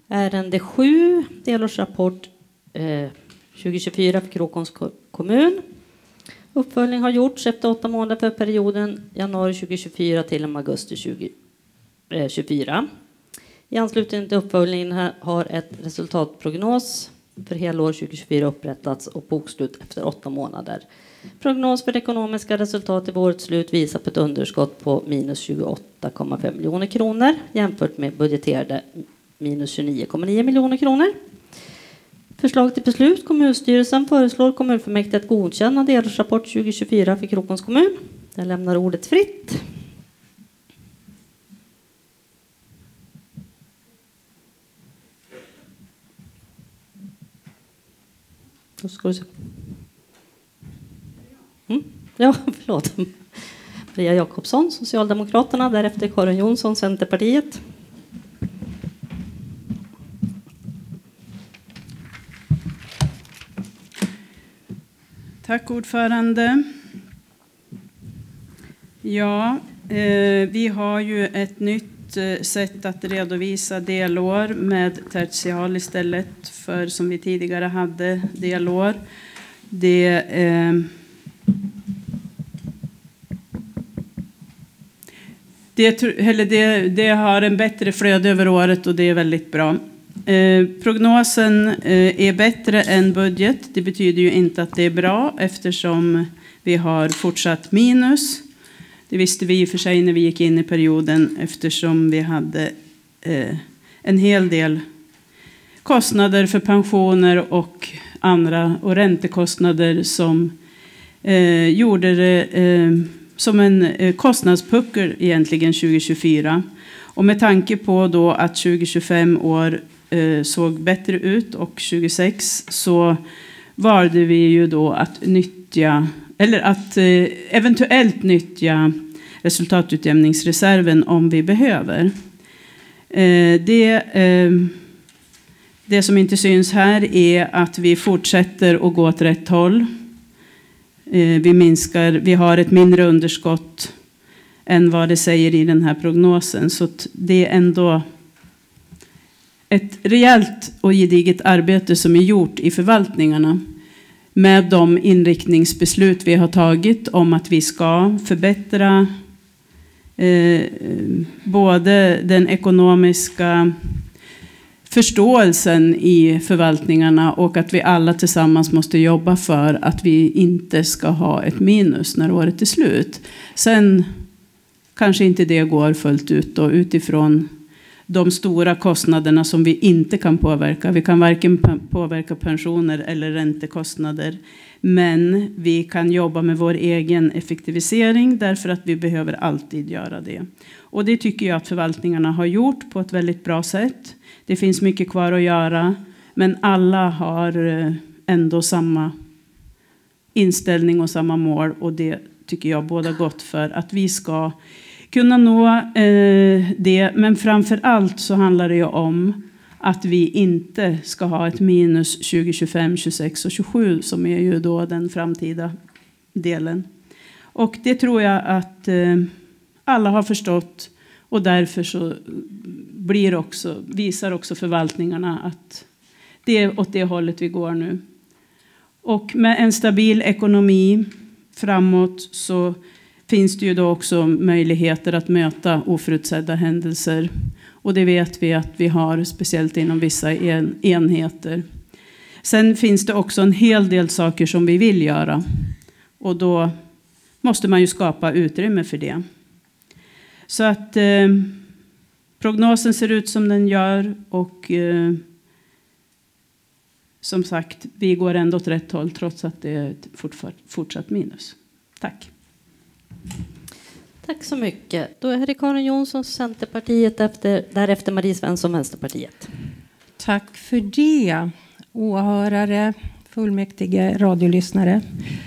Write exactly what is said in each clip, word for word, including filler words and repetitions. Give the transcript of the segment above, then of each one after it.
Ärende sju, delårsrapport eh, tjugo tjugofyra för Krokoms kommun. Uppföljning har gjorts efter åtta månader för perioden januari tjugo tjugofyra till och med augusti tjugo tjugofyra. I anslutning till uppföljningen har ett resultatprognos för hela år tjugo tjugofyra upprättats och bokslut efter åtta månader. Prognos för det ekonomiska resultatet vid årets slut visar på ett underskott på minus tjugoåtta komma fem miljoner kronor jämfört med budgeterade minus tjugonio komma nio miljoner kronor. Förslag till beslut. Kommunstyrelsen föreslår kommunfullmäktige att godkänna delårsrapport tjugo tjugofyra för Krokoms kommun. Jag lämnar ordet fritt. Då ska vi se. Mm. Ja, förlåt. Maria Jakobsson, Socialdemokraterna. Därefter Karin Jonsson, Centerpartiet. Tack ordförande. Ja, eh, vi har ju ett nytt eh, sätt att redovisa delår med tertial istället för som vi tidigare hade delår. Det, eh, det, eller det, det har en bättre flöde över året och det är väldigt bra. Eh, prognosen eh, är bättre än budget. Det betyder ju inte att det är bra eftersom vi har fortsatt minus. Det visste vi i och för sig när vi gick in i perioden eftersom vi hade eh, en hel del kostnader för pensioner och andra och räntekostnader som eh, gjorde det eh, som en eh, kostnadspuckel egentligen tjugo tjugofyra. Och med tanke på då att tjugo tjugofem år eh, såg bättre ut och tjugosex så valde vi ju då att nyttja eller att eh, eventuellt nyttja resultatutjämningsreserven om vi behöver. Eh, det, eh, det som inte syns här är att vi fortsätter att gå åt rätt håll. Eh, vi minskar, vi har ett mindre underskott än vad det säger i den här prognosen. Så det är ändå ett rejält och gediget arbete som är gjort i förvaltningarna med de inriktningsbeslut vi har tagit om att vi ska förbättra eh, både den ekonomiska förståelsen i förvaltningarna och att vi alla tillsammans måste jobba för att vi inte ska ha ett minus när året är slut. Sen kanske inte det går fullt ut då, utifrån de stora kostnaderna som vi inte kan påverka. Vi kan varken påverka pensioner eller räntekostnader. Men vi kan jobba med vår egen effektivisering därför att vi behöver alltid göra det. Och det tycker jag att förvaltningarna har gjort på ett väldigt bra sätt. Det finns mycket kvar att göra, men alla har ändå samma inställning och samma mål. Och det tycker jag båda gott för att vi ska kunna nå eh, det. Men framför allt så handlar det ju om att vi inte ska ha ett minus tjugo tjugofem, tjugosex och tjugosju som är ju då den framtida delen. Och det tror jag att eh, alla har förstått och därför så blir också, visar också förvaltningarna att det är åt det hållet vi går nu. Och med en stabil ekonomi framåt så finns det ju då också möjligheter att möta oförutsedda händelser. Och det vet vi att vi har speciellt inom vissa en, enheter. Sen finns det också en hel del saker som vi vill göra. Och då måste man ju skapa utrymme för det. Så att eh, prognosen ser ut som den gör. Och eh, som sagt, vi går ändå åt rätt håll trots att det är ett fortsatt minus. Tack. Tack så mycket. Då är det Karin Jonsson, Centerpartiet, efter, därefter Marie Svensson, Vänsterpartiet. Tack för det, åhörare, fullmäktige, radiolyssnare.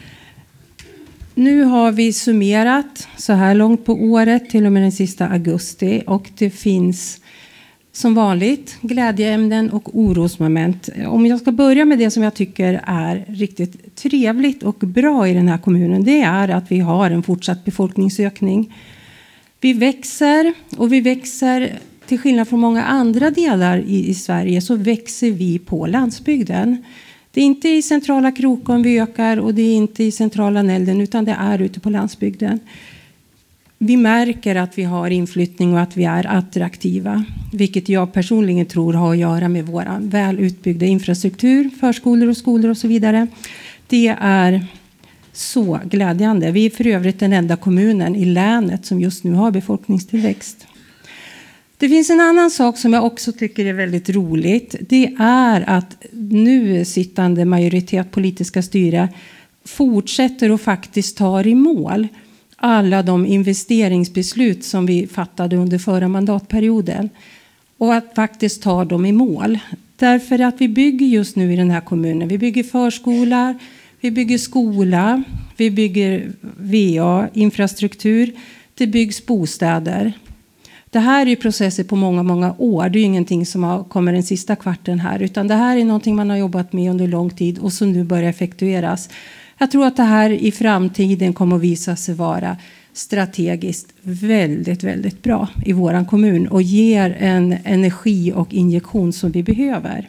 Nu har vi summerat så här långt på året till och med den sista augusti och det finns som vanligt glädjeämnen och orosmoment. Om jag ska börja med det som jag tycker är riktigt trevligt och bra i den här kommunen, det är att vi har en fortsatt befolkningsökning. Vi växer och vi växer till skillnad från många andra delar i, i Sverige så växer vi på landsbygden. Det är inte i centrala Krokom vi ökar och det är inte i centrala Nälden utan det är ute på landsbygden. Vi märker att vi har inflyttning och att vi är attraktiva. Vilket jag personligen tror har att göra med vår väl utbyggda infrastruktur, förskolor och skolor och så vidare. Det är så glädjande. Vi är för övrigt den enda kommunen i länet som just nu har befolkningstillväxt. Det finns en annan sak som jag också tycker är väldigt roligt. Det är att nu sittande majoritet politiska styre fortsätter och faktiskt tar i mål alla de investeringsbeslut som vi fattade under förra mandatperioden. Och att faktiskt ta dem i mål. Därför att vi bygger just nu i den här kommunen. Vi bygger förskola, vi bygger skola, vi bygger V A, infrastruktur, det byggs bostäder. Det här är ju processer på många, många år. Det är ju ingenting som har, kommer den sista kvarten här. Utan det här är någonting man har jobbat med under lång tid och som nu börjar effektueras. Jag tror att det här i framtiden kommer att visa sig vara strategiskt väldigt, väldigt bra i våran kommun. Och ger en energi och injektion som vi behöver.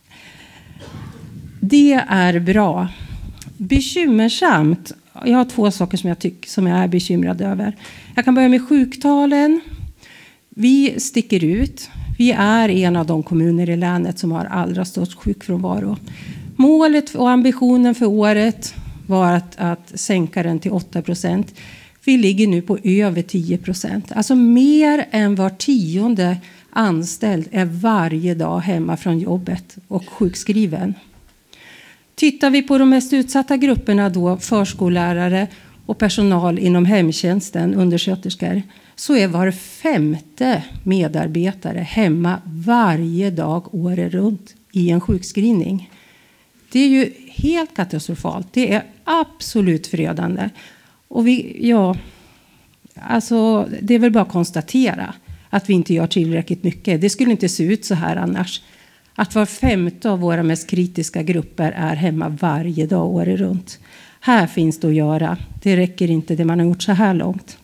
Det är bra. Bekymmersamt. Jag har två saker som jag tycker som jag är bekymrad över. Jag kan börja med sjuktalen. Vi sticker ut. Vi är en av de kommuner i länet som har allra störst sjukfrånvaro. Målet och ambitionen för året var att, att sänka den till åtta procent. Vi ligger nu på över tio procent. Alltså mer än var tionde anställd är varje dag hemma från jobbet och sjukskriven. Tittar vi på de mest utsatta grupperna då, förskollärare och personal inom hemtjänsten, undersköterskor, så är var femte medarbetare hemma varje dag året runt i en sjukskrivning. Det är ju helt katastrofalt. Det är absolut förödande. Och vi, ja, alltså, det är väl bara att konstatera att vi inte gör tillräckligt mycket. Det skulle inte se ut så här annars. Att var femte av våra mest kritiska grupper är hemma varje dag året runt. Här finns det att göra. Det räcker inte det man har gjort så här långt.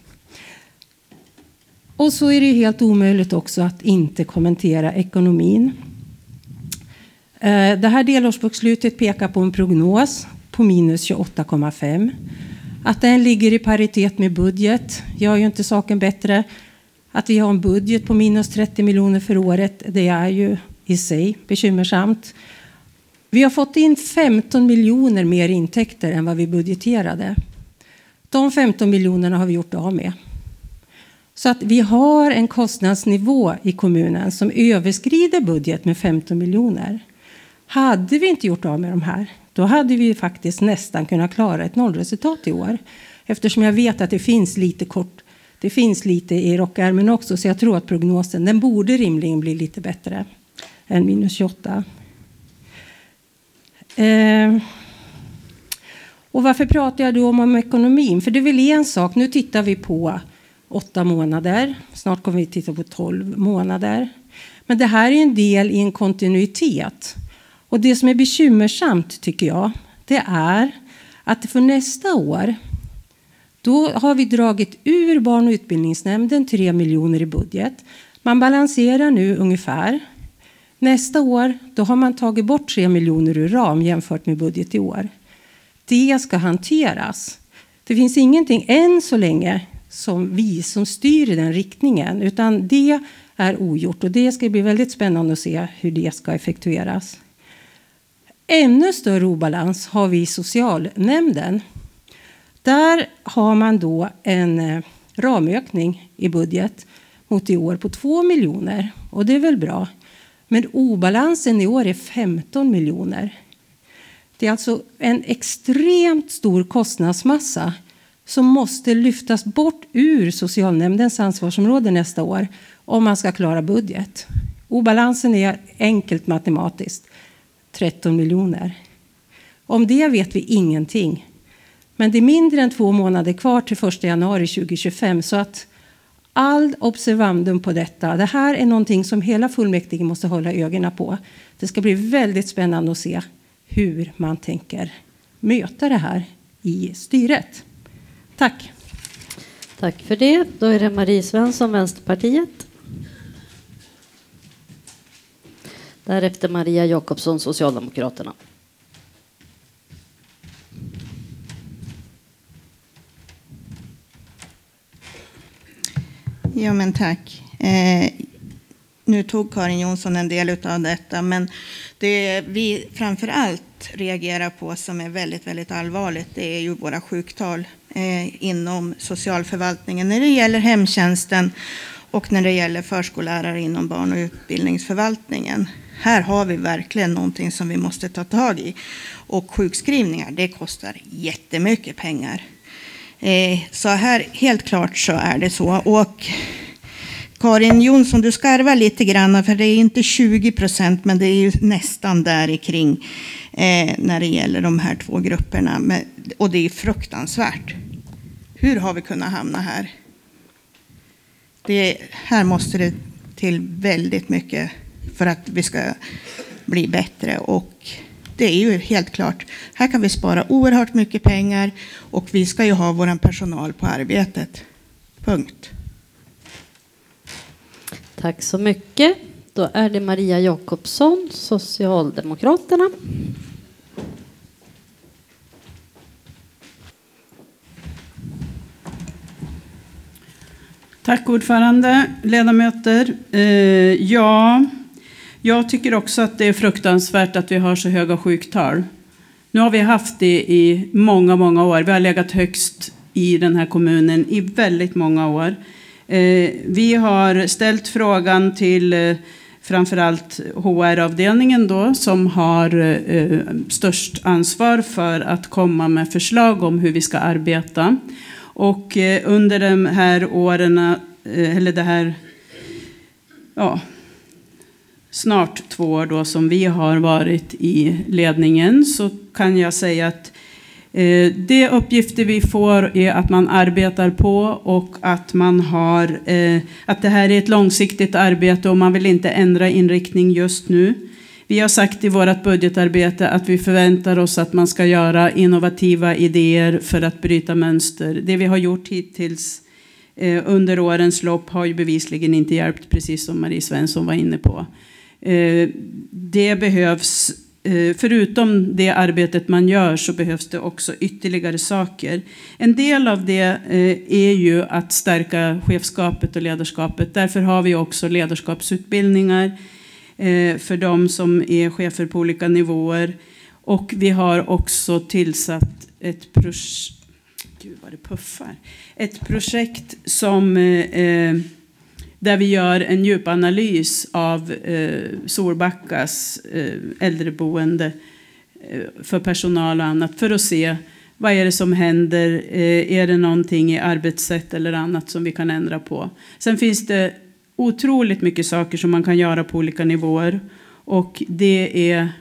Och så är det helt omöjligt också att inte kommentera ekonomin. Det här delårsbokslutet pekar på en prognos på minus tjugoåtta komma fem. Att den ligger i paritet med budget gör ju inte saken bättre. Att vi har en budget på minus trettio miljoner för året, det är ju i sig bekymmersamt. Vi har fått in femton miljoner mer intäkter än vad vi budgeterade. De femton miljonerna har vi gjort av med. Så att vi har en kostnadsnivå i kommunen som överskrider budget med femton miljoner. Hade vi inte gjort av med de här, då hade vi faktiskt nästan kunnat klara ett nollresultat i år. Eftersom jag vet att det finns lite kort, det finns lite i rockärmen också, så jag tror att prognosen, den borde rimligen bli lite bättre än minus tjugoåtta. Eh, och varför pratar jag då om, om ekonomin? För det är väl en sak, nu tittar vi på åtta månader, snart kommer vi titta på tolv månader. Men det här är en del i en kontinuitet. Och det som är bekymmersamt tycker jag, det är att för nästa år, då har vi dragit ur barn- och utbildningsnämnden tre miljoner i budget. Man balanserar nu ungefär. Nästa år, då har man tagit bort tre miljoner ur ram jämfört med budget i år. Det ska hanteras. Det finns ingenting än så länge som vi som styr i den riktningen, utan det är ogjort. Och det ska bli väldigt spännande att se hur det ska effektueras. Ännu större obalans har vi i socialnämnden. Där har man då en ramökning i budget mot i år på två miljoner. Och det är väl bra. Men obalansen i år är femton miljoner. Det är alltså en extremt stor kostnadsmassa som måste lyftas bort ur socialnämndens ansvarsområde nästa år om man ska klara budget. Obalansen är enkelt matematiskt tretton miljoner. Om det vet vi ingenting. Men det är mindre än två månader kvar till första januari tjugohundratjugofem, så att all observandum på detta, det här är någonting som hela fullmäktige måste hålla ögonen på. Det ska bli väldigt spännande att se hur man tänker möta det här i styret. Tack. Tack för det. Då är det Marie Svensson, Vänsterpartiet. Därefter Maria Jakobsson, Socialdemokraterna. Ja, men tack. Eh, nu tog Karin Jonsson en del av detta, men det vi framför allt reagerar på som är väldigt, väldigt allvarligt, det är ju våra sjuktal eh, inom socialförvaltningen när det gäller hemtjänsten och när det gäller förskollärare inom barn- och utbildningsförvaltningen. Här har vi verkligen någonting som vi måste ta tag i. Och sjukskrivningar, det kostar jättemycket pengar. Eh, så här, helt klart så är det så. Och Karin Jonsson, du skarvar lite grann, för det är inte tjugo procent, men det är ju nästan där i kring eh, när det gäller de här två grupperna. Men, och det är fruktansvärt. Hur har vi kunnat hamna här? Det, här måste det till väldigt mycket för att vi ska bli bättre. Och det är ju helt klart, här kan vi spara oerhört mycket pengar och vi ska ju ha vår personal på arbetet. Punkt. Tack så mycket. Då är det Maria Jakobsson, Socialdemokraterna. Tack ordförande, ledamöter. Eh, ja, jag tycker också att det är fruktansvärt att vi har så höga sjuktal. Nu har vi haft det i många, många år. Vi har legat högst i den här kommunen i väldigt många år. Eh, vi har ställt frågan till eh, framförallt H R-avdelningen då, som har eh, störst ansvar för att komma med förslag om hur vi ska arbeta. Och eh, under de här åren, eh, eller det här, ja, snart två år då som vi har varit i ledningen, så kan jag säga att eh, de uppgifter vi får är att man arbetar på och att man har, eh, att det här är ett långsiktigt arbete och man vill inte ändra inriktning just nu. Vi har sagt i vårt budgetarbete att vi förväntar oss att man ska göra innovativa idéer för att bryta mönster. Det vi har gjort hittills eh, under årens lopp har ju bevisligen inte hjälpt, precis som Marie Svensson var inne på. Eh, det behövs, eh, förutom det arbetet man gör, så behövs det också ytterligare saker. En del av det eh, är ju att stärka chefskapet och ledarskapet. Därför har vi också ledarskapsutbildningar för de som är chefer på olika nivåer. Och vi har också tillsatt ett projekt, Gud vad det puffar. Ett projekt som, eh, där vi gör en djupanalys av eh, Solbackas eh, äldreboende eh, för personal och annat, för att se vad är det som händer, eh, är det någonting i arbetssätt eller annat som vi kan ändra på. Sen finns det otroligt mycket saker som man kan göra på olika nivåer. Och det är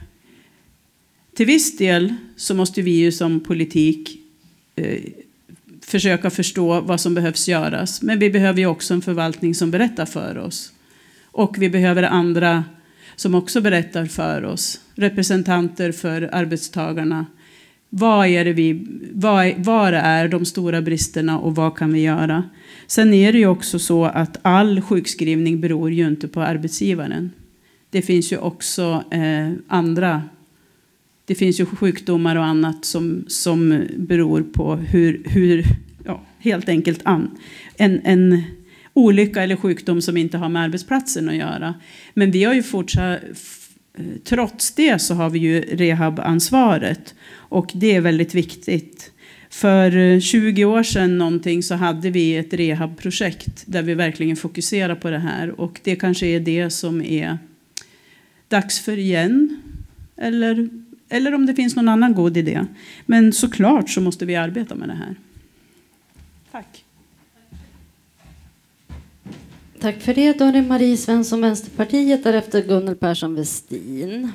till viss del så måste vi ju som politik eh, försöka förstå vad som behövs göras. Men vi behöver ju också en förvaltning som berättar för oss. Och vi behöver andra som också berättar för oss. Representanter för arbetstagarna. Vad är det vi, vad, vad är de stora bristerna och vad kan vi göra? Sen är det ju också så att all sjukskrivning beror ju inte på arbetsgivaren. Det finns ju också eh, andra, det finns ju sjukdomar och annat som, som beror på hur, hur ja, helt enkelt an, en, en olycka eller sjukdom som inte har med arbetsplatsen att göra. Men vi har ju fortsatt, trots det så har vi ju rehabansvaret. Och det är väldigt viktigt. För tjugo år sedan någonting så hade vi ett rehabprojekt där vi verkligen fokuserar på det här. Och det kanske är det som är dags för igen. Eller, eller om det finns någon annan god idé. Men såklart så måste vi arbeta med det här. Tack. Tack för det. Då är det Marie Svensson, Vänsterpartiet, därefter Gunnel Persson Westin.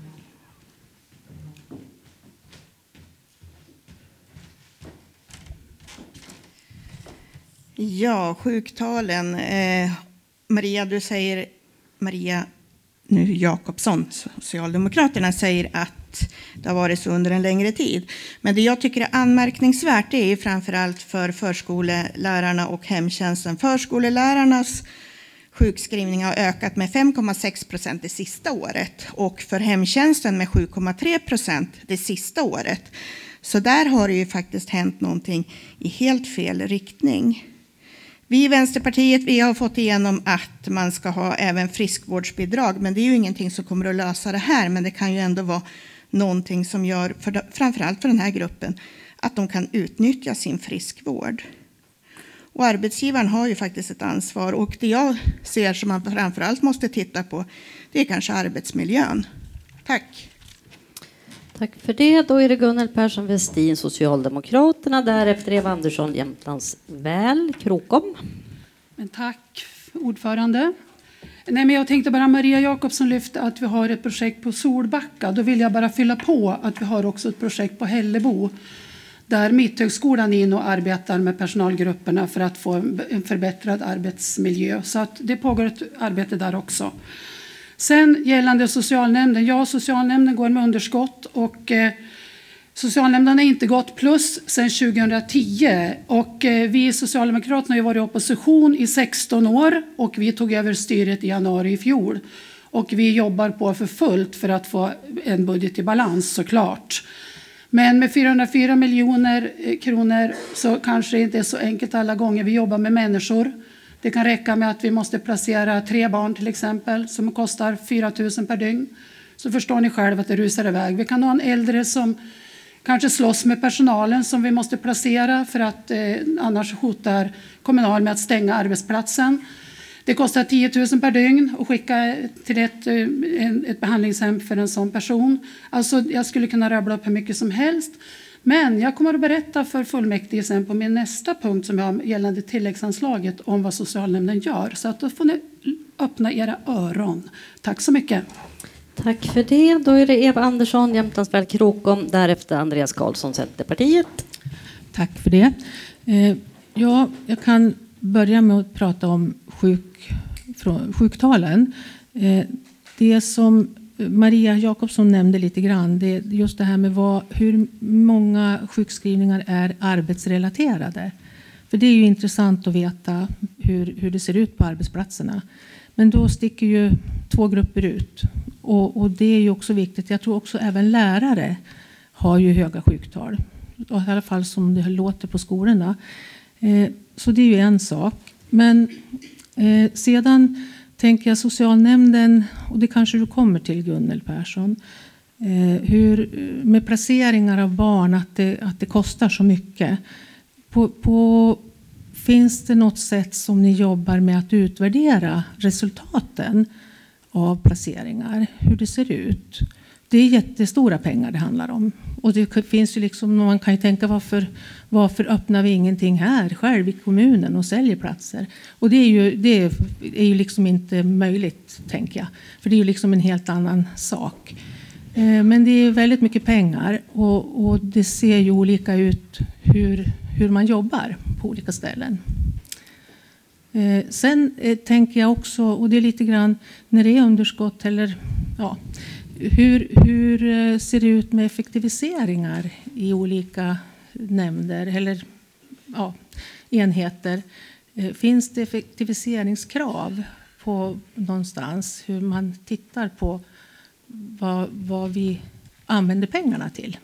Ja, sjuktalen. Eh, Maria, du säger, Maria nu Jakobsson, Socialdemokraterna, säger att det har varit så under en längre tid. Men det jag tycker är anmärkningsvärt är ju framförallt för förskolelärarna och hemtjänsten. Förskolelärarnas sjukskrivningar har ökat med fem komma sex procent det sista året och för hemtjänsten med sju komma tre procent det sista året. Så där har det ju faktiskt hänt någonting i helt fel riktning. Vi i Vänsterpartiet vi har fått igenom att man ska ha även friskvårdsbidrag, men det är ju ingenting som kommer att lösa det här, men det kan ju ändå vara någonting som gör, för, framförallt för den här gruppen, att de kan utnyttja sin friskvård. Och arbetsgivaren har ju faktiskt ett ansvar, och det jag ser som man framförallt måste titta på, det är kanske arbetsmiljön. Tack. Tack för det. Då är det Gunnel Persson Westin, Socialdemokraterna. Därefter Eva Andersson, Jämtlands Väl, Krokom. Men tack, ordförande. Nej, men jag tänkte bara, Maria Jakobsson lyfte att vi har ett projekt på Solbacka. Då vill jag bara fylla på att vi har också ett projekt på Hällebo, där Mitthögskolan är in och arbetar med personalgrupperna för att få en förbättrad arbetsmiljö. Så att det pågår ett arbete där också. Sen gällande socialnämnden. Ja, socialnämnden går med underskott och eh, socialnämnden har inte gått plus sedan tjugohundratio. Och eh, vi Socialdemokraterna har ju varit i opposition i sexton år och vi tog över styret i januari i fjol. Och vi jobbar på för fullt för att få en budget i balans såklart. Men med fyrahundrafyra miljoner kronor så kanske det inte är så enkelt alla gånger. Vi jobbar med människor. Det kan räcka med att vi måste placera tre barn till exempel som kostar fyra tusen per dygn. Så förstår ni själv att det rusar iväg. Vi kan ha en äldre som kanske slåss med personalen som vi måste placera för att eh, annars hotar Kommunal med att stänga arbetsplatsen. Det kostar tio tusen per dygn att skicka till ett, ett behandlingshem för en sån person. Alltså jag skulle kunna rabbla upp hur mycket som helst. Men jag kommer att berätta för fullmäktige sen på min nästa punkt som jag har gällande tilläggsanslaget om vad socialnämnden gör. Så att då får ni öppna era öron. Tack så mycket. Tack för det. Då är det Eva Andersson, Jämtlands Väl, Krokom. Därefter Andreas Karlsson, Centerpartiet. Tack för det. Eh, ja, jag kan börja med att prata om sjuk, från, sjuktalen. Eh, det som Maria Jakobsson nämnde lite grann, det är just det här med vad, hur många sjukskrivningar är arbetsrelaterade. För det är ju intressant att veta hur, hur det ser ut på arbetsplatserna. Men då sticker ju två grupper ut. Och, och det är ju också viktigt. Jag tror också även lärare har ju höga sjuktal. I alla fall som det låter på skolorna. Eh, så det är ju en sak. Men eh, sedan tänker jag socialnämnden, och det kanske du kommer till Gunnel Persson, eh, hur med placeringar av barn att det, att det kostar så mycket. På, på, finns det något sätt som ni jobbar med att utvärdera resultaten av placeringar, hur det ser ut? Det är jättestora pengar det handlar om. Och det finns ju liksom, man kan ju tänka varför, varför öppnar vi ingenting här själv i kommunen och säljer platser? Och det är ju, det är, är ju liksom inte möjligt, tänker jag. För det är ju liksom en helt annan sak. Eh, men det är väldigt mycket pengar och, och det ser ju olika ut hur, hur man jobbar på olika ställen. Eh, sen eh, tänker jag också, och det är lite grann när det är underskott eller ja, hur, hur ser det ut med effektiviseringar i olika nämnder eller ja, enheter? Eh, finns det effektiviseringskrav på någonstans hur man tittar på vad, vad vi använder pengarna till?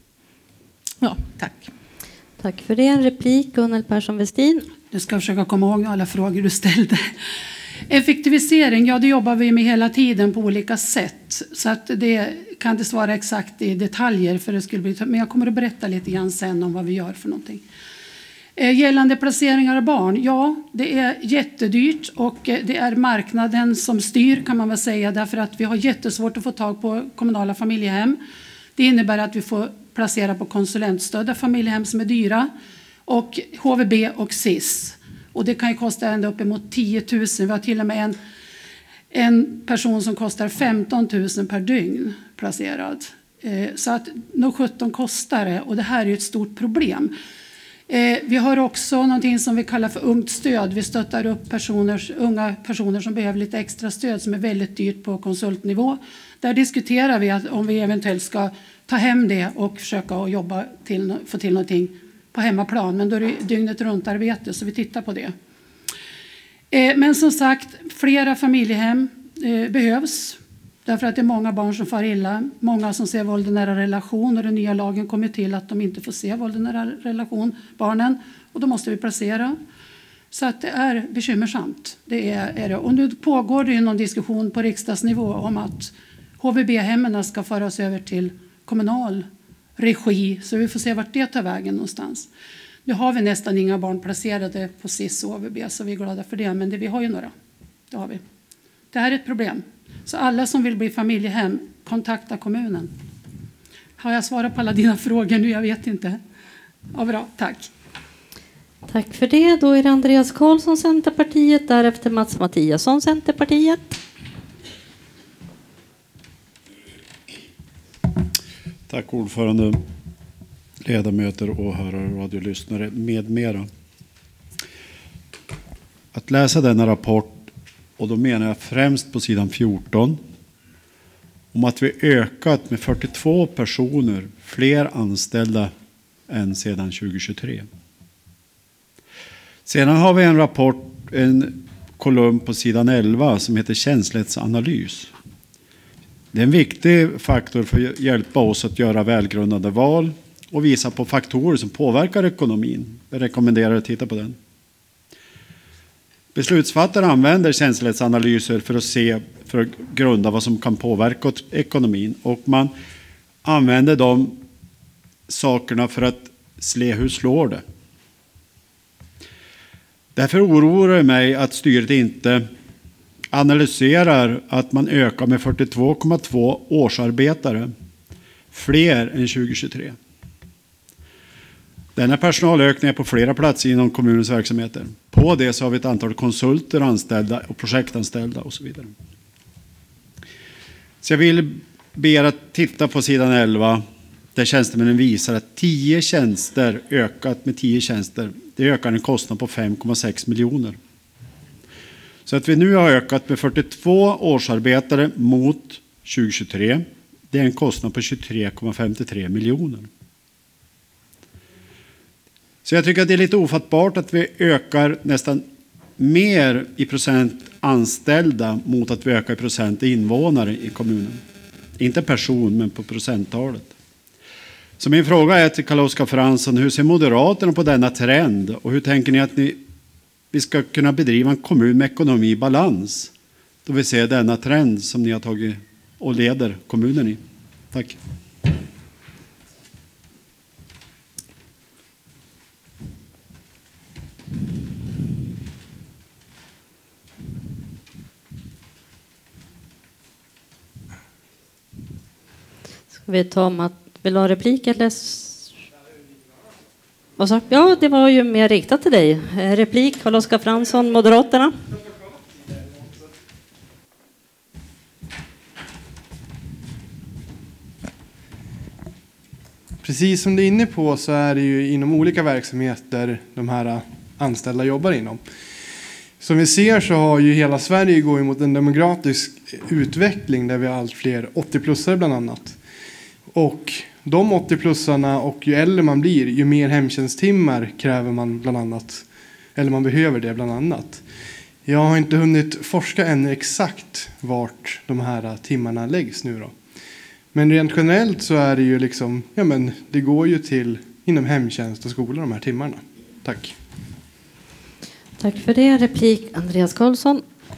Ja, tack. Tack för det. En replik, Gunnel Persson Westin. Du ska försöka komma ihåg alla frågor du ställde. Effektivisering, ja det jobbar vi med hela tiden på olika sätt. Så att det kan inte svara exakt i detaljer för det skulle bli, men jag kommer att berätta lite grann sen om vad vi gör för någonting. Eh, gällande placeringar av barn, ja det är jättedyrt och det är marknaden som styr kan man väl säga därför att vi har jättesvårt att få tag på kommunala familjehem. Det innebär att vi får placera på konsulentstödda familjehem som är dyra och H V B och S I S. Och det kan ju kosta ända uppemot tio tusen. Vi har till och med en, en person som kostar femton tusen per dygn placerad. Eh, så att nog sjutton kostar det och det här är ju ett stort problem. Eh, vi har också någonting som vi kallar för ungt stöd. Vi stöttar upp personer, unga personer som behöver lite extra stöd som är väldigt dyrt på konsultnivå. Där diskuterar vi att om vi eventuellt ska ta hem det och försöka att jobba till, få till någonting på hemmaplan. Men då är det dygnet runt arbete så vi tittar på det. Eh, men som sagt, flera familjehem eh, behövs. Därför att det är många barn som far illa. Många som ser våld i nära relation. Och den nya lagen kommer till att de inte får se våld i nära relation, barnen. Och då måste vi placera. Så att det är bekymmersamt. Det är, är det. Och nu pågår det ju någon diskussion på riksdagsnivå om att H V B-hemmen ska föras över till kommunal regi. Så vi får se vart det tar vägen någonstans. Nu har vi nästan inga barn placerade på S I S och H V B, så vi är glada för det. Men det, vi har ju några. Det har vi. Det här är ett problem. Så alla som vill bli familjehem, kontakta kommunen. Har jag svarat på alla dina frågor nu? Jag vet inte. Ja, bra, tack. Tack för det. Då är det Andreas Karlsson, Centerpartiet. Därefter Mats Mattiasson, Centerpartiet. Tack ordförande, ledamöter, åhörare, radiolyssnare med mera. Att läsa denna rapport, och då menar jag främst på sidan fjorton, om att vi ökat med fyrtiotvå personer, fler anställda än sedan tjugohundratjugotre. Sedan har vi en rapport, en kolumn på sidan elva som heter känslighetsanalys. Det är en viktig faktor för att hjälpa oss att göra välgrundade val och visa på faktorer som påverkar ekonomin. Jag rekommenderar att titta på den. Beslutsfattare använder känslighetsanalyser för att se, för att grunda vad som kan påverka ekonomin. Och man använder de sakerna för att se hur slår det. Därför oroar det mig att styret inte analyserar att man ökar med fyrtiotvå komma två årsarbetare, fler än tjugohundratjugotre. Denna personalökning är på flera platser inom kommunens verksamheter. På det så har vi ett antal konsulter anställda och projektanställda och så vidare. Så jag vill be er att titta på sidan elva där tjänstemännen visar att tio tjänster ökat med tio tjänster. Det ökar en kostnad på fem komma sex miljoner. Så att vi nu har ökat med fyrtiotvå årsarbetare mot tjugohundratjugotre. Det är en kostnad på tjugotre komma femtiotre miljoner. Så jag tycker att det är lite ofattbart att vi ökar nästan mer i procent anställda mot att vi ökar i procent invånare i kommunen. Inte person, men på procenttalet. Så min fråga är till Carl-Oskar Fransson, hur ser Moderaterna på denna trend? Och hur tänker ni att ni, vi ska kunna bedriva en kommun med ekonomi i balans då vi ser denna trend som ni har tagit och leder kommunen i? Tack. Ska vi ta om att vill ha replik eller? Vad sa? Ja, det var ju mer riktat till dig. Replik, Carl-Oskar Fransson, Moderaterna. Precis som du är inne på så är det ju inom olika verksamheter de här anställda jobbar inom. Som vi ser så har ju hela Sverige gått mot en demokratisk utveckling där vi har allt fler åttio-plussare bland annat. Och de åttio-plussarna och ju äldre man blir, ju mer hemtjänsttimmar kräver man bland annat. Eller man behöver det bland annat. Jag har inte hunnit forska ännu exakt vart de här timmarna läggs nu då. Men rent generellt så är det ju liksom, ja men det går ju till inom hemtjänst och skola de här timmarna. Tack. Tack för det. Replik Andreas Karlsson.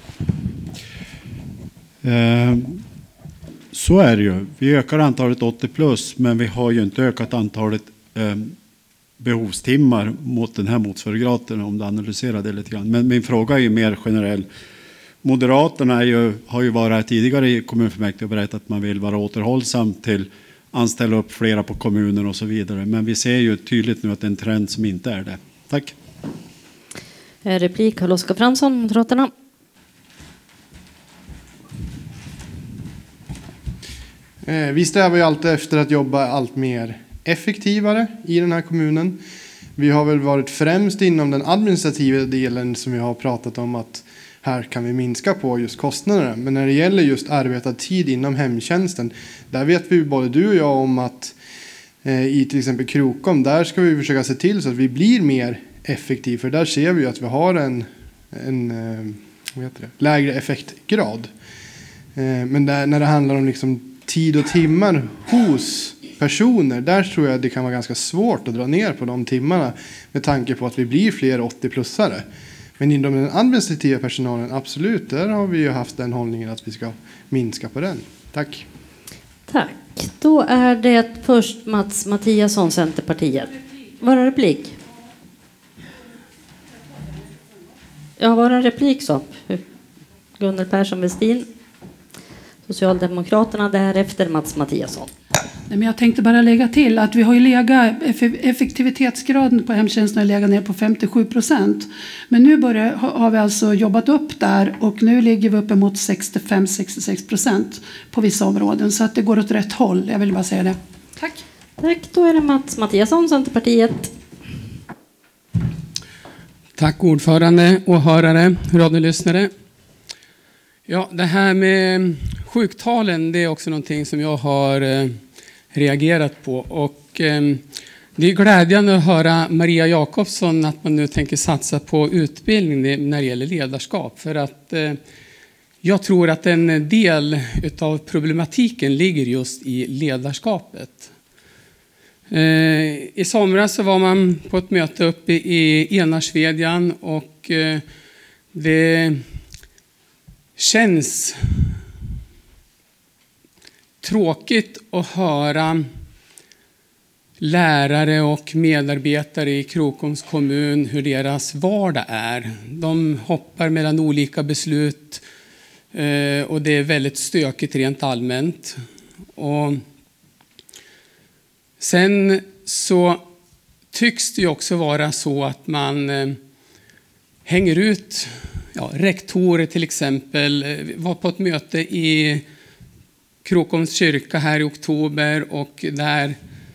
Eh, så är det ju. Vi ökar antalet åttio plus, men vi har ju inte ökat antalet eh, behovstimmar mot den här motsvarigheten om du analyserar det lite grann. Men min fråga är ju mer generell. Moderaterna är ju, har ju varit tidigare i kommunfullmäktige och berättat att man vill vara återhållsam till anställa upp flera på kommunen och så vidare. Men vi ser ju tydligt nu att det är en trend som inte är det. Tack. Replik Carl-Oskar Fransson, Moderaterna. Eh, vi strävar ju alltid efter att jobba allt mer effektivare i den här kommunen. Vi har väl varit främst inom den administrativa delen som vi har pratat om att här kan vi minska på just kostnaderna. Men när det gäller just arbetad tid inom hemtjänsten, där vet vi både du och jag om att eh, i till exempel Krokom, där ska vi försöka se till så att vi blir mer effektiva. För där ser vi att vi har en en vad heter det, lägre effektgrad. Men där, när det handlar om liksom tid och timmar hos personer, där tror jag det kan vara ganska svårt att dra ner på de timmarna med tanke på att vi blir fler åttio-plussare. Men inom den administrativa personalen, absolut, där har vi ju haft den hållningen att vi ska minska på den. Tack. Tack. Då är det först Mats Mattiasson, Centerpartiet. Var det replik? Ja, var det en replik så? Gunnel Persson Westin, Socialdemokraterna, därefter Mats Mattiasson. Nej, men jag tänkte bara lägga till att vi har ju legat, effektivitetsgraden på hemtjänsten har legat ner på femtiosju procent. Men nu börjar, har vi alltså jobbat upp där och nu ligger vi uppe mot sextiofem till sextiosex procent på vissa områden. Så att det går åt rätt håll, jag vill bara säga det. Tack. Tack, då är det Mats Mattiasson, Centerpartiet. Tack ordförande, åhörare, radiolyssnare. Ja, det här med sjuktalen, det är också någonting som jag har eh, reagerat på. Och eh, det är glädjande att höra Maria Jakobsson att man nu tänker satsa på utbildning när det gäller ledarskap. För att eh, jag tror att en del av problematiken ligger just i ledarskapet. Eh, I somras så var man på ett möte uppe i Enarsvedjan och eh, det känns tråkigt att höra lärare och medarbetare i Krokoms kommun hur deras vardag är. De hoppar mellan olika beslut eh, och det är väldigt stökigt rent allmänt. Och sen så tycks det ju också vara så att man eh, hänger ut ja, rektorer till exempel. Vi var på ett möte i Krokoms kyrka här i oktober och där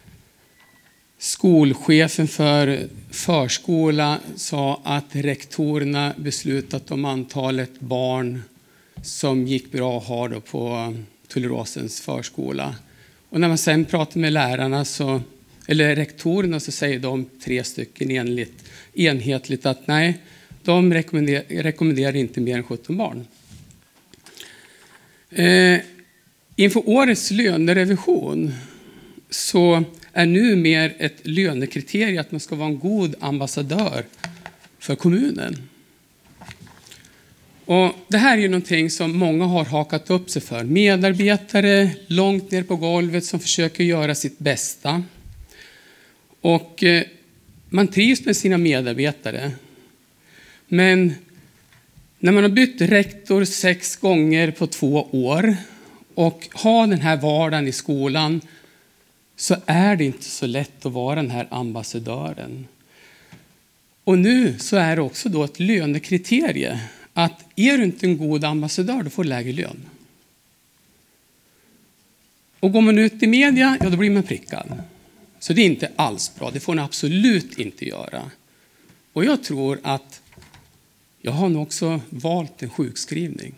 skolchefen för förskola sa att rektorerna beslutat om antalet barn som gick bra att ha då på Tulleråsens förskola. Och när man sen pratar med lärarna så, eller rektorerna, så säger de tre stycken enligt, enhetligt att nej, de rekommenderar, rekommenderar inte mer än sjutton barn. Eh, inför årets lönerevision så är nu mer ett lönekriterie att man ska vara en god ambassadör för kommunen. Och det här är ju någonting som många har hakat upp sig för. Medarbetare långt ner på golvet som försöker göra sitt bästa. Och eh, man trivs med sina medarbetare. Men när man har bytt rektor sex gånger på två år och har den här vardagen i skolan så är det inte så lätt att vara den här ambassadören. Och nu så är det också då ett lönekriterie att är du inte en god ambassadör, då får du lägre lön. Och går man ut i media, ja då blir man prickad. Så det är inte alls bra, det får man absolut inte göra. Och jag tror att jag har nog också valt en sjukskrivning.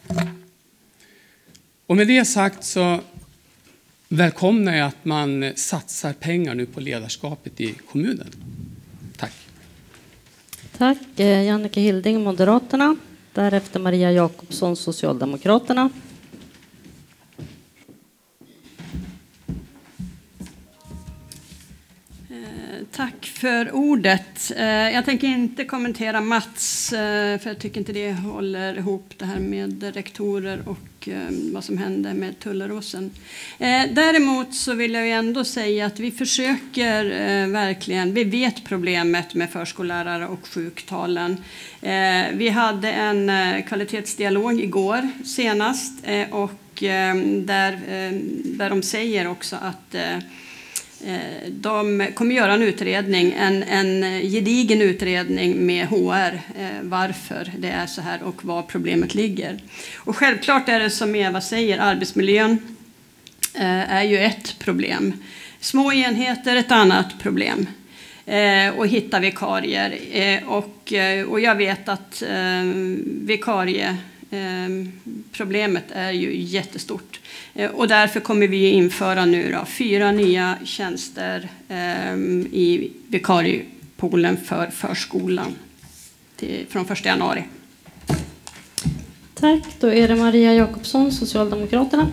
Och med det sagt så välkomnar jag att man satsar pengar nu på ledarskapet i kommunen. Tack. Tack. Jannike Hilding, Moderaterna. Därefter Maria Jakobsson, Socialdemokraterna. Tack för ordet. Jag tänker inte kommentera Mats, för jag tycker inte det håller ihop det här med rektorer och vad som hände med Tulleråsen. Däremot så vill jag ju ändå säga att vi försöker verkligen, vi vet problemet med förskollärare och sjuktalen. Vi hade en kvalitetsdialog igår senast och där, där de säger också att de kommer göra en utredning, en, en gedigen utredning med H R, eh, varför det är så här och var problemet ligger. Och självklart är det som Eva säger, arbetsmiljön eh, är ju ett problem. Små enheter ett annat problem. Eh, och hitta vikarier. Eh, och, och jag vet att eh, vikarie problemet är ju jättestort. Och därför kommer vi införa nu då fyra nya tjänster i vikariepoolen för förskolan. till, från första januari. Tack. Då är det Maria Jakobsson, Socialdemokraterna.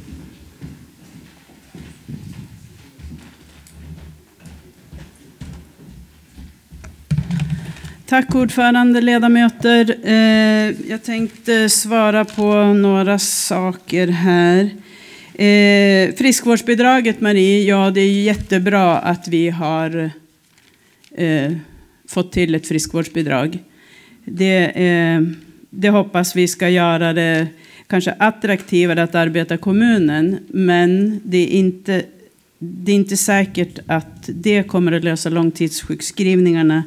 Tack ordförande, ledamöter. Eh, jag tänkte svara på några saker här. Eh, friskvårdsbidraget, Marie, ja det är jättebra att vi har eh, fått till ett friskvårdsbidrag. Det, eh, det hoppas vi ska göra det kanske attraktivare att arbeta i kommunen, men det är inte, det är inte säkert att det kommer att lösa långtidssjukskrivningarna.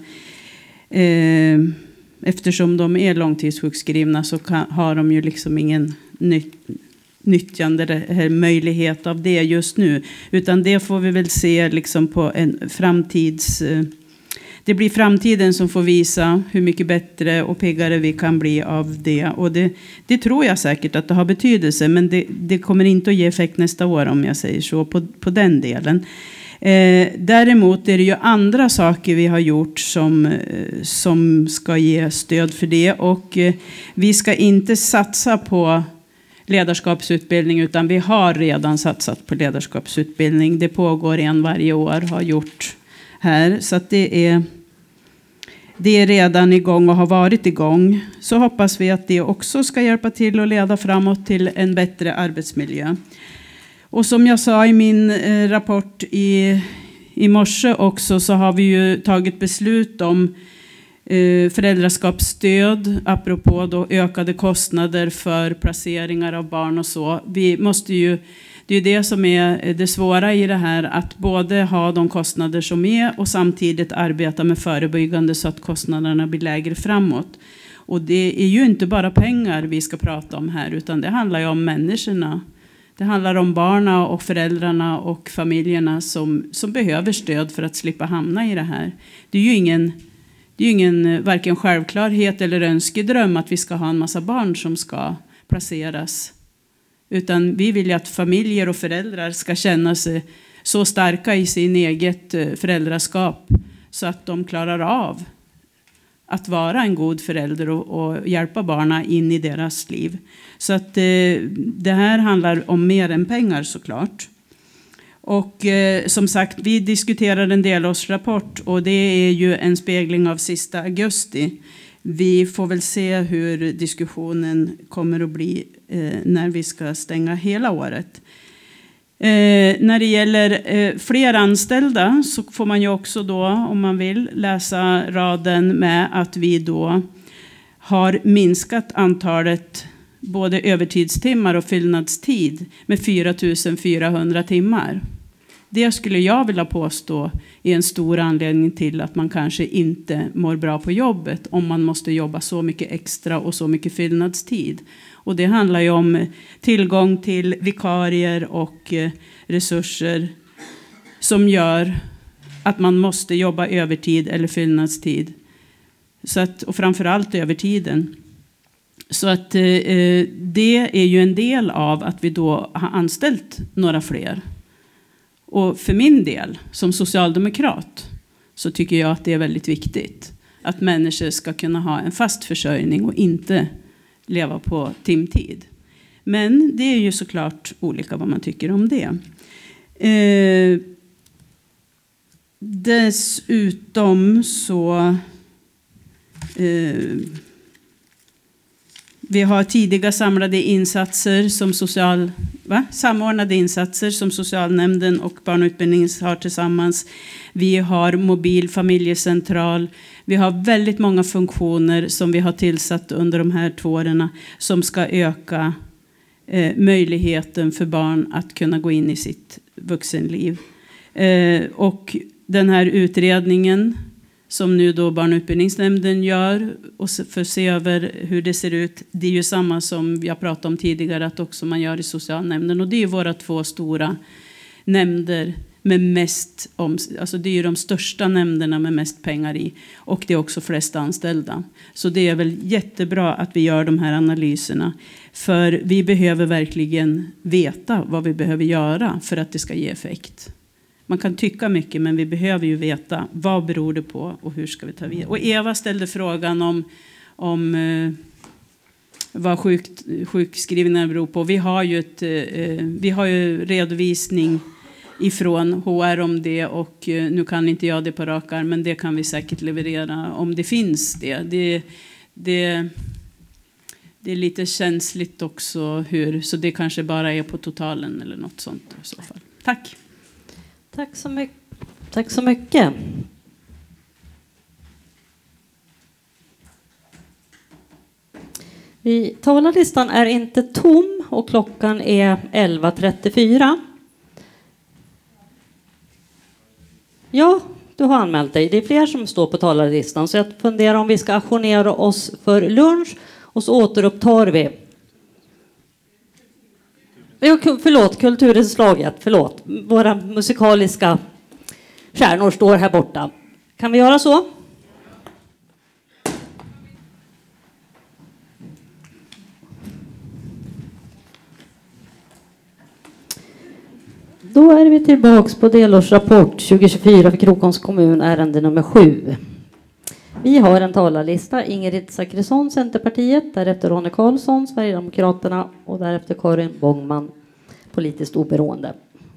Eh, eftersom de är långtidssjukskrivna så kan, har de ju liksom ingen nytt, nyttjande eller möjlighet av det just nu. Utan det får vi väl se liksom på en framtids... Eh, det blir framtiden som får visa hur mycket bättre och piggare vi kan bli av det. Och det, det tror jag säkert att det har betydelse. Men det, det kommer inte att ge effekt nästa år om jag säger så på, på den delen. Eh, däremot är det ju andra saker vi har gjort som, eh, som ska ge stöd för det. Och eh, vi ska inte satsa på ledarskapsutbildning utan vi har redan satsat på ledarskapsutbildning. Det pågår en varje år, har gjort här. Så att det är, det är redan igång och har varit igång. Så hoppas vi att det också ska hjälpa till att leda framåt till en bättre arbetsmiljö. Och som jag sa i min eh, rapport i, i morse också så har vi ju tagit beslut om eh, föräldraskapsstöd apropå då ökade kostnader för placeringar av barn och så. Vi måste ju, det är ju det som är det svåra i det här, att både ha de kostnader som är och samtidigt arbeta med förebyggande så att kostnaderna blir lägre framåt. Och det är ju inte bara pengar vi ska prata om här utan det handlar ju om människorna. Det handlar om barna och föräldrarna och familjerna som, som behöver stöd för att slippa hamna i det här. Det är ju ingen, det är ju ingen varken självklarhet eller önskedröm att vi ska ha en massa barn som ska placeras. Utan vi vill ju att familjer och föräldrar ska känna sig så starka i sin eget föräldraskap så att de klarar av att vara en god förälder och, och hjälpa barnen in i deras liv. Så att eh, det här handlar om mer än pengar såklart. Och eh, som sagt, vi diskuterar en delårsrapport och det är ju en spegling av sista augusti. Vi får väl se hur diskussionen kommer att bli eh, när vi ska stänga hela året. Eh, när det gäller eh, fler anställda så får man ju också då, om man vill, läsa raden med att vi då har minskat antalet både övertidstimmar och fyllnadstid med fyra tusen fyrahundra timmar. Det skulle jag vilja påstå är en stor anledning till att man kanske inte mår bra på jobbet om man måste jobba så mycket extra och så mycket fyllnadstid. Och det handlar ju om tillgång till vikarier och resurser som gör att man måste jobba övertid eller fyllnadstid. Så att, och framförallt övertiden. Så att eh, det är ju en del av att vi då har anställt några fler. Och för min del, som socialdemokrat, så tycker jag att det är väldigt viktigt att människor ska kunna ha en fast försörjning och inte leva på timtid. Men det är ju såklart olika vad man tycker om det. Eh, dessutom så... Eh, vi har tidiga samlade insatser som social, va? samordnade insatser som socialnämnden och barnutbildningen har tillsammans. Vi har mobil familjecentral. Vi har väldigt många funktioner som vi har tillsatt under de här två åren som ska öka eh, möjligheten för barn att kunna gå in i sitt vuxenliv. Eh, och den här utredningen som nu då barnutbildningsnämnden gör och för att se över hur det ser ut. Det är ju samma som jag pratade om tidigare att också man gör i socialnämnden. Och det är ju våra två stora nämnder med mest, om, alltså det är ju de största nämnderna med mest pengar i. Och det är också flest anställda. Så det är väl jättebra att vi gör de här analyserna. För vi behöver verkligen veta vad vi behöver göra för att det ska ge effekt. Man kan tycka mycket, men vi behöver ju veta vad beror det på och hur ska vi ta vidare. Och Eva ställde frågan om, om eh, vad sjuk, sjukskrivningar beror på. Vi har ju, ett, eh, vi har ju redovisning ifrån H R om det, och eh, nu kan inte jag det på rakar, men det kan vi säkert leverera om det finns det. Det, det, det är lite känsligt också hur, så det kanske bara är på totalen eller något sånt i så fall. Tack. Tack så mycket. Tack så mycket. Vi, talarlistan är inte tom och klockan är elva trettiofyra. Ja, du har anmält dig. Det är fler som står på talarlistan, så jag funderar om vi ska ajournera oss för lunch och så återupptar vi. Förlåt, kulturinslaget. Förlåt. Våra musikaliska stjärnor står här borta. Kan vi göra så? Då är vi tillbaks på delårsrapport tjugo tjugofyra för Krokoms kommun, ärende nummer sju. Vi har en talarlista. Ingrid Zachrisson, Centerpartiet, därefter Ronny Karlsson, Sverigedemokraterna och därefter Karin Bångman, politiskt oberoende.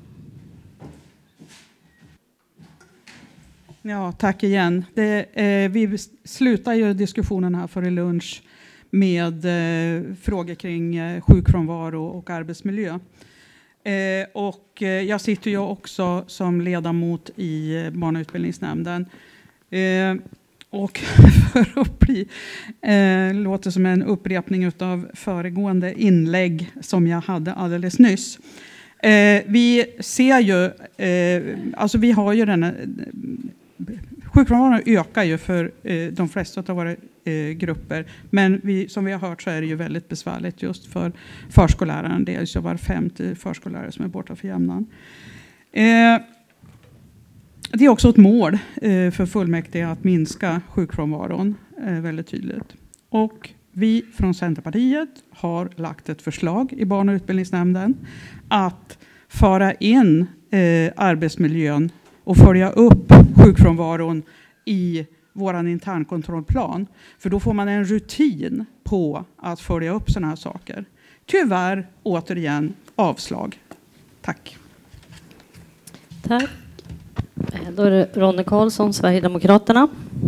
Ja, tack igen. Det, eh, vi slutar ju diskussionen här före lunch med eh, frågor kring eh, sjukfrånvaro och arbetsmiljö. Eh, och eh, jag sitter ju också som ledamot i eh, barn- och utbildningsnämnden. Eh, och för att bli, eh, låter som en upprepning av föregående inlägg som jag hade alldeles nyss. Eh, vi ser ju, eh, alltså vi har ju den här, sjukfrånvaron ökar ju för eh, de flesta av våra eh, grupper, men vi, som vi har hört så är det ju väldigt besvärligt just för förskolläraren. Det är så var femte förskollärare som är borta för jämnan. Eh, det är också ett mål eh, för fullmäktige att minska sjukfrånvaron eh, väldigt tydligt. Och vi från Centerpartiet har lagt ett förslag i barn- och utbildningsnämnden att föra in eh, arbetsmiljön och följa upp sjukfrånvaron i våran internkontrollplan. För då får man en rutin på att följa upp sådana här saker. Tyvärr, återigen, avslag. Tack. Tack. Då är det Ronny Karlsson, Sverigedemokraterna.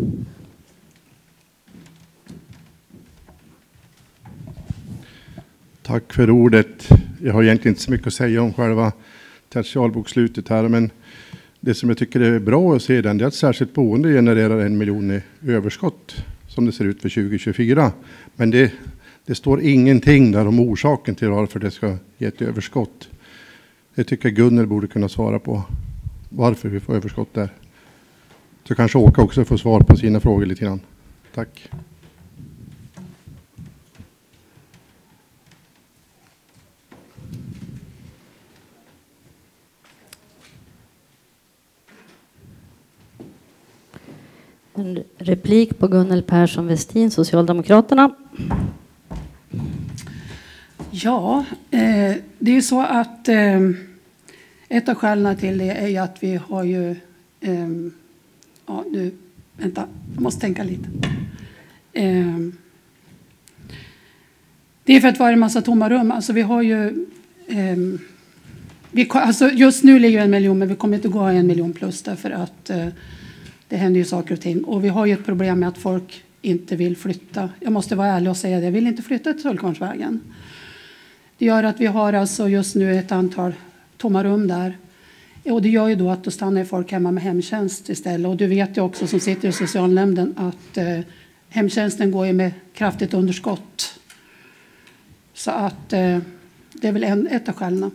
Tack för ordet. Jag har egentligen inte så mycket att säga om själva tertialbokslutet här, men det som jag tycker är bra att se den, det är att särskilt boende genererar en miljon i överskott som det ser ut för tjugo tjugofyra. Men det, det står ingenting där om orsaken till varför det ska ge ett överskott. Det tycker jag Gunnel borde kunna svara på, varför vi får överskott där. Så kanske Åka också får svar på sina frågor lite grann. Tack. En replik på Gunnel Persson Westin, Socialdemokraterna. Ja, eh, det är ju så att eh, ett av skälen till det är ju att vi har ju... Eh, ja, nu, vänta, jag måste tänka lite. Eh, det är för att vara en massa tomma rum. Alltså vi har ju... Eh, vi, alltså just nu ligger en miljon, men vi kommer inte gå en miljon plus därför att... Eh, Det händer ju saker och ting. Och vi har ju ett problem med att folk inte vill flytta. Jag måste vara ärlig och säga det. Jag vill inte flytta till Tullkvarnsvägen. Det gör att vi har alltså just nu ett antal tomma rum där. Och det gör ju då att då stannar folk hemma med hemtjänst istället. Och du vet ju också som sitter i socialnämnden att eh, hemtjänsten går ju med kraftigt underskott. Så att eh, det är väl en, ett av skälen.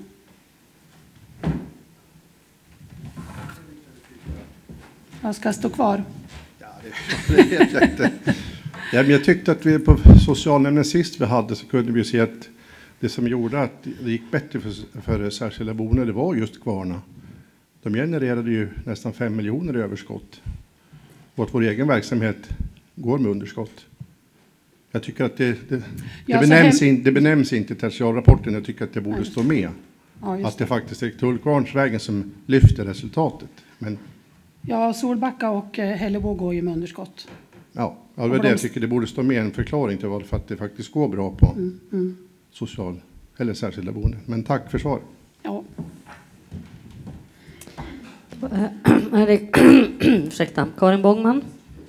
Jag ska stå kvar. Ja, det vet jag inte. Ja, men jag tyckte att vi på socialnämnden sist vi hade så kunde vi se att det som gjorde att det gick bättre för, för särskilda boende, det var just Kvarna. De genererade ju nästan fem miljoner i överskott. Och att vår egen verksamhet går med underskott. Jag tycker att det, det, det, ja, benämns, hem... in, det benämns inte i tertialrapporten. Jag tycker att det borde stå med. Ja, just att det faktiskt är Tullkvarnsvägen som lyfter resultatet. Men Ja, Solbacka och eh, Hällebo går ju med underskott. ja, ja, det var det jag tycker det borde stå med en förklaring till varför att det faktiskt går bra på Mm, mm. social eller särskilda boenden. Men tack för svar. Ja. Är det, ursäkta, Karin Bångman.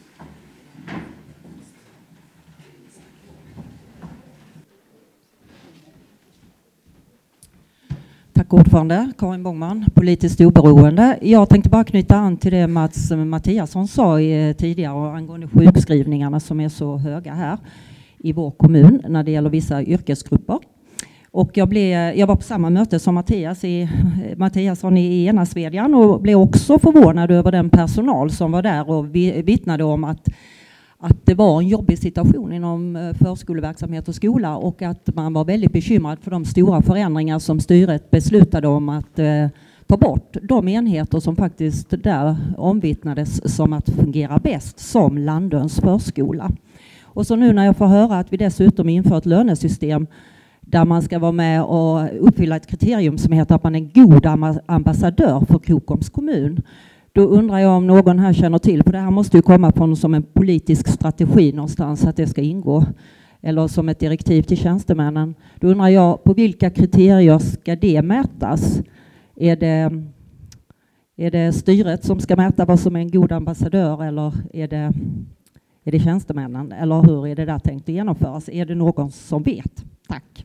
Tack ordförande, Karin Bångman, politiskt oberoende. Jag tänkte bara knyta an till det Mats Mattiasson sa tidigare angående sjukskrivningarna som är så höga här i vår kommun när det gäller vissa yrkesgrupper. Och jag, blev, jag var på samma möte som Mattias i, Mattiasson i Enasvedjan och blev också förvånad över den personal som var där och vittnade om att, att det var en jobbig situation inom förskoleverksamhet och skola och att man var väldigt bekymrad för de stora förändringar som styret beslutade om att eh, ta bort de enheter som faktiskt där omvittnades som att fungera bäst som Landöns förskola. Och så nu när jag får höra att vi dessutom inför ett lönesystem där man ska vara med och uppfylla ett kriterium som heter att man är god ambassadör för Krokoms kommun. Då undrar jag om någon här känner till, för det här måste ju komma från som en politisk strategi någonstans att det ska ingå, eller som ett direktiv till tjänstemännen. Då undrar jag, på vilka kriterier ska det mätas? Är det, är det styret som ska mäta vad som är en god ambassadör, eller är det, är det tjänstemännen? Eller hur är det där tänkt att genomföras? Är det någon som vet? Tack.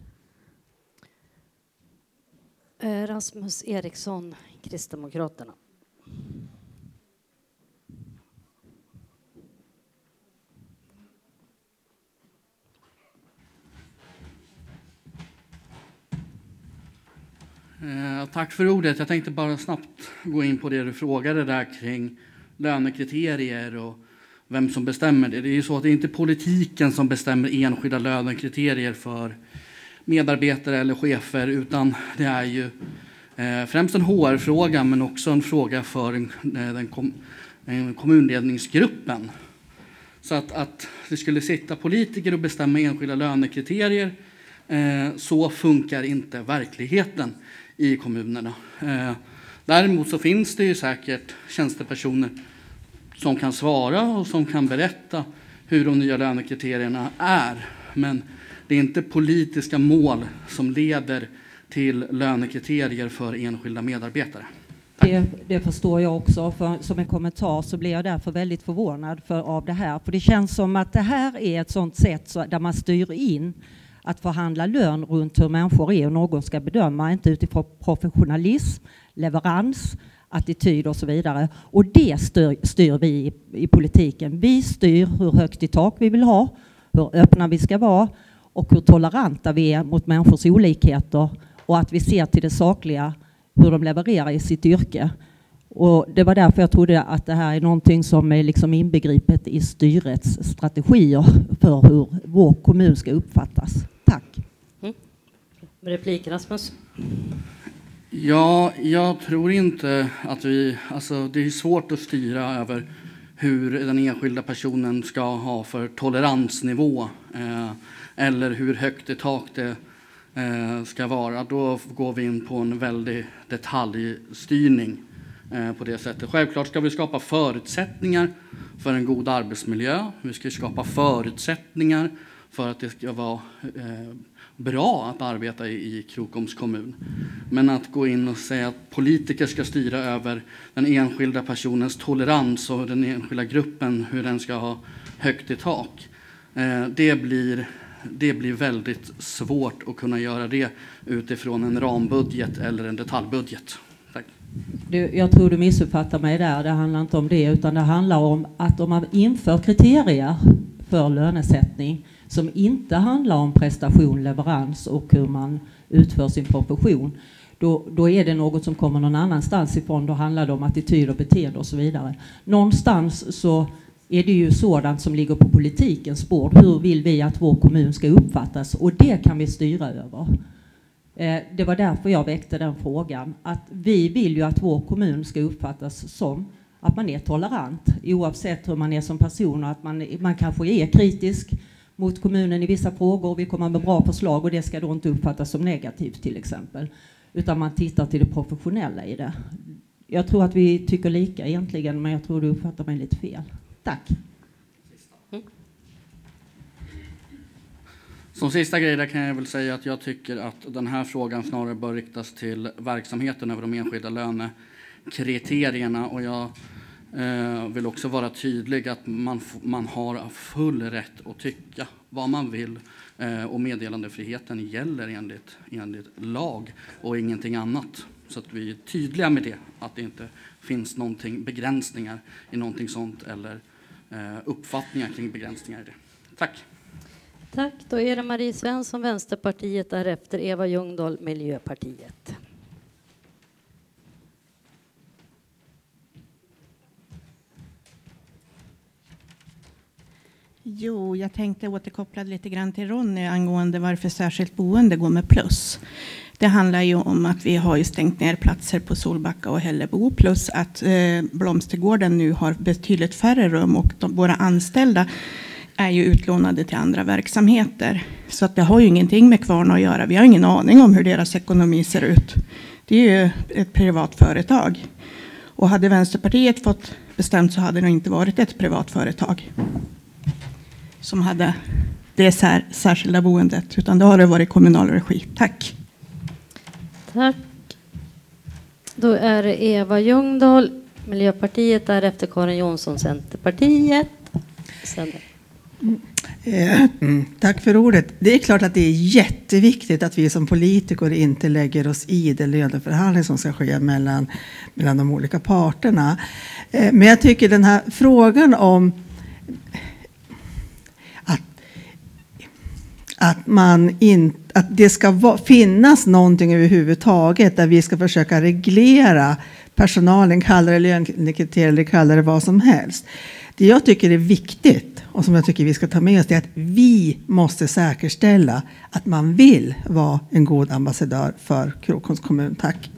Rasmus Eriksson, Kristdemokraterna. Eh, tack för ordet. Jag tänkte bara snabbt gå in på det du frågade där kring lönekriterier och vem som bestämmer det. Det är ju så att det är inte politiken som bestämmer enskilda lönekriterier för medarbetare eller chefer, utan det är ju eh, främst en H R-fråga men också en fråga för en, den kom, en kommunledningsgruppen. Så att, att det skulle sitta politiker och bestämma enskilda lönekriterier, eh, så funkar inte verkligheten i kommunerna. Eh, däremot så finns det ju säkert tjänstepersoner som kan svara och som kan berätta hur de nya lönekriterierna är. Men det är inte politiska mål som leder till lönekriterier för enskilda medarbetare. Det, det förstår jag också. För, som en kommentar så blir jag därför väldigt förvånad för, av det här. För det känns som att det här är ett sånt sätt så, där man styr in att förhandla lön runt hur människor är och någon ska bedöma, inte utifrån professionalism, leverans, attityd och så vidare. Och det styr, styr vi i, i politiken. Vi styr hur högt i tak vi vill ha, hur öppna vi ska vara och hur toleranta vi är mot människors olikheter och att vi ser till det sakliga, hur de levererar i sitt yrke. Och det var därför jag trodde att det här är någonting som är liksom inbegripet i styrets strategier för hur vår kommun ska uppfattas. Tack. Mm. Replik, Rasmus. Ja, jag tror inte att vi... Alltså, det är svårt att styra över hur den enskilda personen ska ha för toleransnivå eh, eller hur högt i tak det eh, ska vara. Då går vi in på en väldig detaljstyrning eh, på det sättet. Självklart ska vi skapa förutsättningar för en god arbetsmiljö. Vi ska skapa förutsättningar för att det ska vara eh, bra att arbeta i, i Krokoms kommun. Men att gå in och säga att politiker ska styra över den enskilda personens tolerans och den enskilda gruppen, hur den ska ha högt i tak. Eh, det, blir, det blir väldigt svårt att kunna göra det utifrån en rambudget eller en detaljbudget. Tack. Du, jag tror du missuppfattar mig där. Det handlar inte om det, utan det handlar om att om man inför kriterier för lönesättning som inte handlar om prestation, leverans och hur man utför sin profession, då, då är det något som kommer någon annanstans ifrån. Då handlar det om attityd och beteende och så vidare. Någonstans så är det ju sådant som ligger på politikens bord. Hur vill vi att vår kommun ska uppfattas? Och det kan vi styra över. Eh, det var därför jag väckte den frågan. Att vi vill ju att vår kommun ska uppfattas som att man är tolerant oavsett hur man är som person, och att man, man kanske är kritisk mot kommunen i vissa frågor. Vi kommer med bra förslag och det ska då inte uppfattas som negativt till exempel. utan man tittar till det professionella i det. Jag tror att vi tycker lika egentligen, men jag tror du uppfattar mig lite fel. Tack. Som sista grej där kan jag väl säga att jag tycker att den här frågan snarare bör riktas till verksamheten över de enskilda lönekriterierna. Och jag eh, vill också vara tydlig att man, man har full rätt att tycka vad man vill. Eh, och meddelandefriheten gäller enligt, enligt lag och ingenting annat. Så att vi är tydliga med det, att det inte finns någonting begränsningar i någonting sånt eller eh, uppfattningar kring begränsningar i det. Tack. Tack. Då är det Marie Svensson, Vänsterpartiet, därefter Eva Ljungdahl, Miljöpartiet. Jo, jag tänkte återkoppla lite grann till Ronny angående varför särskilt boende går med plus. Det handlar ju om att vi har ju stängt ner platser på Solbacka och Hällebo, plus att eh, Blomstergården nu har betydligt färre rum och de, våra anställda är ju utlånade till andra verksamheter. Så att det har ju ingenting med Kvarn att göra. Vi har ingen aning om hur deras ekonomi ser ut. Det är ju ett privat företag. Och hade Vänsterpartiet fått bestämt så hade det inte varit ett privat företag som hade det sär, särskilda boendet, utan då har det varit kommunal regi. Tack. Tack. Då är det Eva Ljungdahl, Miljöpartiet, därefter Karin Jonsson, Centerpartiet. Sen... Mm, tack för ordet. Det är klart att det är jätteviktigt att vi som politiker inte lägger oss i det löneförhandling som ska ske mellan, mellan de olika parterna. Men jag tycker den här frågan om att, att, man in, att det ska va, finnas någonting överhuvudtaget där vi ska försöka reglera personalen, kallar det lönekriterier eller kallar det vad som helst. Det jag tycker är viktigt och som jag tycker vi ska ta med oss är att vi måste säkerställa att man vill vara en god ambassadör för Krokoms kommun. Tack.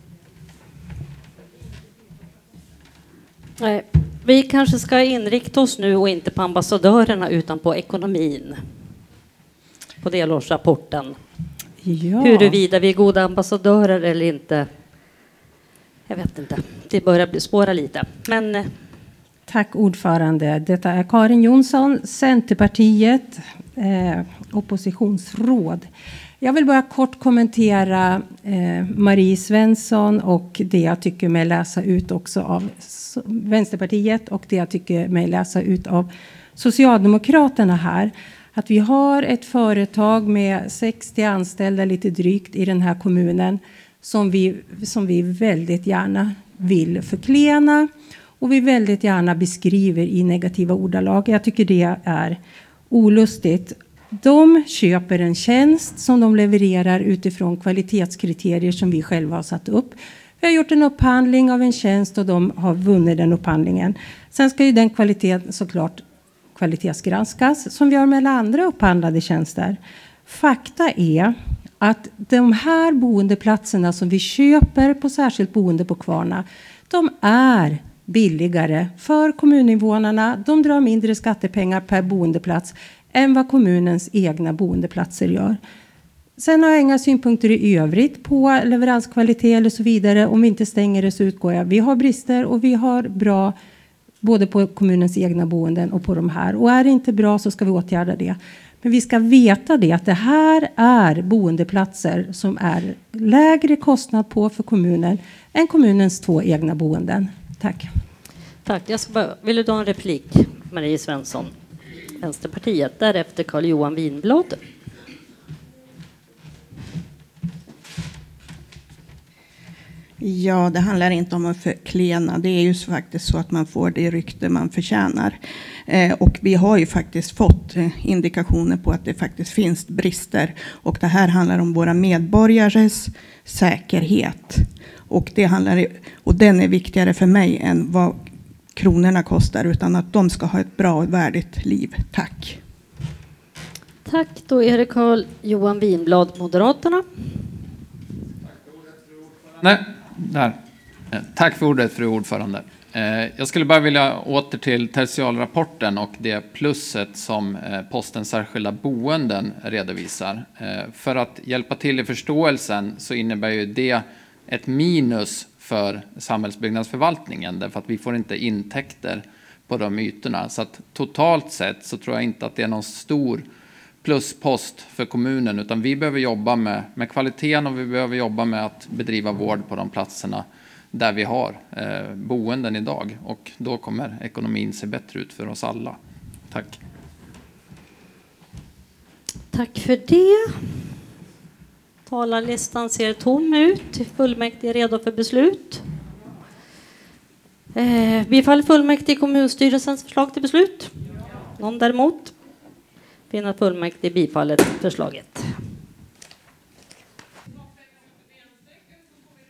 Nej, vi kanske ska inrikta oss nu och inte på ambassadörerna utan på ekonomin. På delårsrapporten. Ja. Huruvida vi är goda ambassadörer eller inte. Jag vet inte. Det börjar bli spåra lite. Men... Tack ordförande. Detta är Karin Jonsson, Centerpartiet, eh, oppositionsråd. Jag vill bara kort kommentera eh, Marie Svensson och det jag tycker mig läsa ut också av Vänsterpartiet och det jag tycker mig läsa ut av Socialdemokraterna här. Att vi har ett företag med sextio anställda lite drygt i den här kommunen som vi, som vi väldigt gärna vill förklena. Och vi väldigt gärna beskriver i negativa ordalag. Jag tycker det är olustigt. De köper en tjänst som de levererar utifrån kvalitetskriterier som vi själva har satt upp. Vi har gjort en upphandling av en tjänst och de har vunnit den upphandlingen. Sen ska ju den kvaliteten såklart kvalitetsgranskas som vi gör med alla andra upphandlade tjänster. Fakta är att de här boendeplatserna som vi köper på särskilt boende på Kvarna, de är billigare för kommuninvånarna. De drar mindre skattepengar per boendeplats än vad kommunens egna boendeplatser gör. Sen har jag inga synpunkter i övrigt på leveranskvalitet eller så vidare. Om vi inte stänger det så utgår jag. Vi har brister och vi har bra både på kommunens egna boenden och på de här. Och är det inte bra så ska vi åtgärda det. Men vi ska veta det att det här är boendeplatser som är lägre kostnad på för kommunen än kommunens två egna boenden. Tack. Tack. Jag ska bara, vill du ta en replik, Marie Svensson, Vänsterpartiet. Därefter Carl-Johan Winblad. Ja, det handlar inte om att förklena. Det är ju faktiskt så att man får det rykte man förtjänar. Eh, och vi har ju faktiskt fått eh, indikationer på att det faktiskt finns brister. Och det här handlar om våra medborgares säkerhet. Och, det handlar, och den är viktigare för mig än vad kronorna kostar. Utan att de ska ha ett bra och värdigt liv. Tack. Tack. Då är det Carl-Johan Winblad, Moderaterna. Nej, där. Tack för ordet, fru ordförande. Jag skulle bara vilja åter till tertialrapporten och det plusset som postens särskilda boenden redovisar. För att hjälpa till i förståelsen så innebär ju det ett minus för samhällsbyggnadsförvaltningen därför att vi får inte intäkter på de ytorna. Så att totalt sett så tror jag inte att det är någon stor pluspost för kommunen utan vi behöver jobba med, med kvaliteten och vi behöver jobba med att bedriva vård på de platserna där vi har eh, boenden idag och då kommer ekonomin se bättre ut för oss alla. Tack. Tack för det. Talarlistan ser tom ut. Fullmäktige är redo för beslut. Eh, bifall fullmäktige kommunstyrelsens förslag till beslut. Någon däremot? Finner fullmäktige bifallet förslaget.